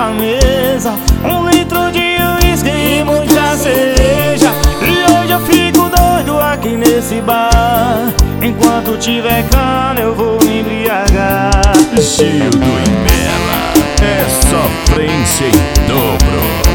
pra mesa, 1 litro de uísque e muita cerveja. E hoje eu fico doido aqui nesse bar. Enquanto tiver cana eu vou me embriagar. Gildo e Mela, é sofrência em dobro.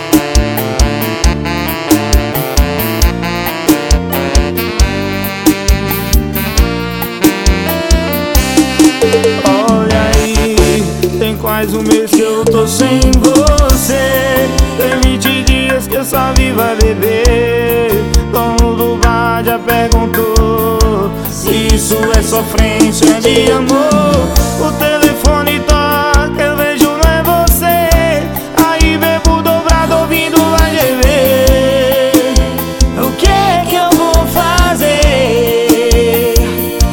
Olha aí, tem quase 1 mês que eu tô sem você. Tem 20 dias que eu só vivo a beber. Dono do bar já perguntou se isso é sofrência de amor. O telefone toca, eu vejo não é você. Aí bebo dobrado ouvindo a GV. O que é que eu vou fazer?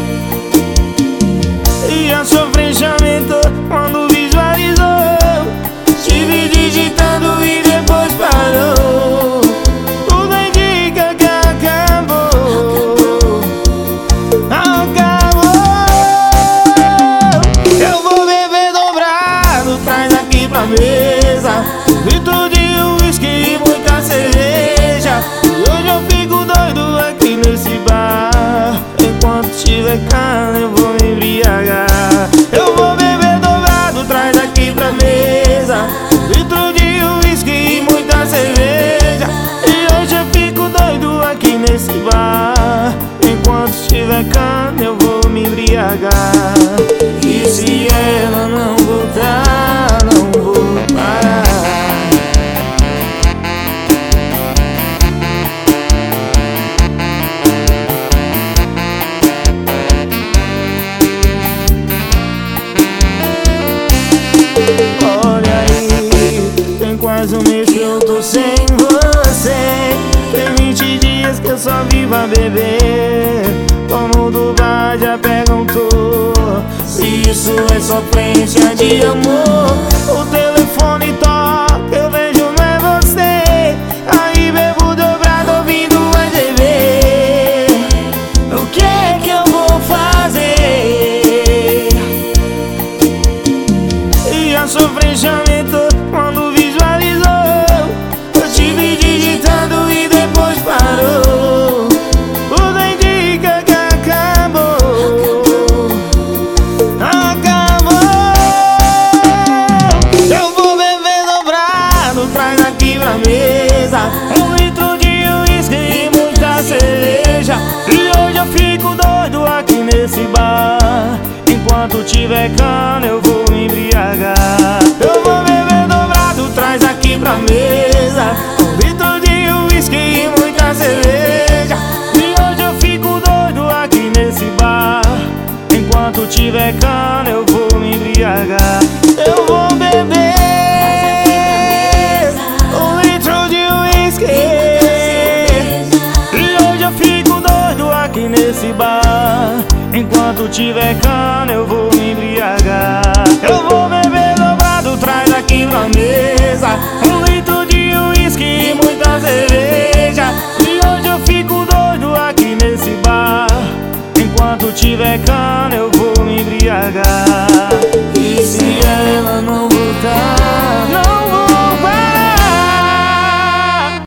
E a sofrência aumentou quando visualizou. Estive digitando e depois parou. Tudo indica que acabou. Acabou. Eu vou beber dobrado, traz aqui pra mesa, 1 litro de uísque e muita cerveja. E hoje eu fico doido aqui nesse bar. Enquanto tiver cana eu vou me embriagar. Eu vou beber dobrado, traz aqui pra mesa, 1 litro de uísque e muita cerveja. E hoje eu fico doido aqui nesse bar. Enquanto tiver cana eu vou me embriagar. E se ela não voltar, não vou parar. Olha aí, tem quase 1 mês que eu tô sem você. Tem 20 dias que eu só vivo a beber. Dono do bar já perguntou se isso é sofrência de amor. O telefone toca, eu vejo não é você. Aí bebo dobrado ouvindo a TV. O que é que eu vou fazer? E a sofrência aumentou quando visualizou. Eu estive digitando e depois parou. Tudo indica que acabou. Acabou. Eu vou beber dobrado, traz aqui pra mesa, 1 litro de uísque e muita cerveja. E hoje eu fico doido aqui nesse bar. Enquanto tiver cana eu vou me embriagar. Eu vou beber dobrado, traz aqui pra mesa, 1 litro de uísque e muita cerveja. E hoje eu fico doido aqui nesse bar. Enquanto tiver cana eu vou me embriagar. Eu vou beber 1 litro de uísque. E hoje eu fico doido aqui nesse bar. Enquanto tiver cana eu vou me embriagar. Eu vou beber dobrado, traz aqui pra mesa, 1 litro de uísque e muita cerveja. E hoje eu fico doido aqui nesse bar. Enquanto tiver cana